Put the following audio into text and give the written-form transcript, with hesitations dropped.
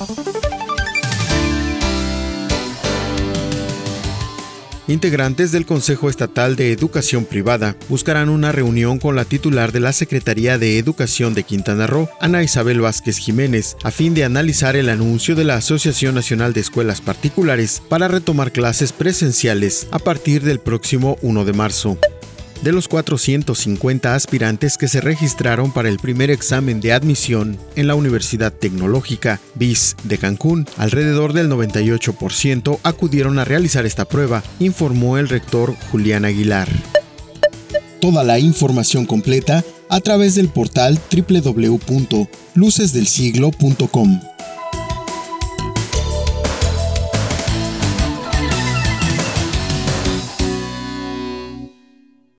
Integrantes del Consejo Estatal de Educación Privada buscarán una reunión con la titular de la Secretaría de Educación de Quintana Roo, Ana Isabel Vázquez Jiménez, a fin de analizar el anuncio de la Asociación Nacional de Escuelas Particulares para retomar clases presenciales a partir del próximo 1 de marzo. De los 450 aspirantes que se registraron para el primer examen de admisión en la Universidad Tecnológica BIS de Cancún, alrededor del 98% acudieron a realizar esta prueba, informó el rector Julián Aguilar. Toda la información completa a través del portal www.lucesdelsiglo.com.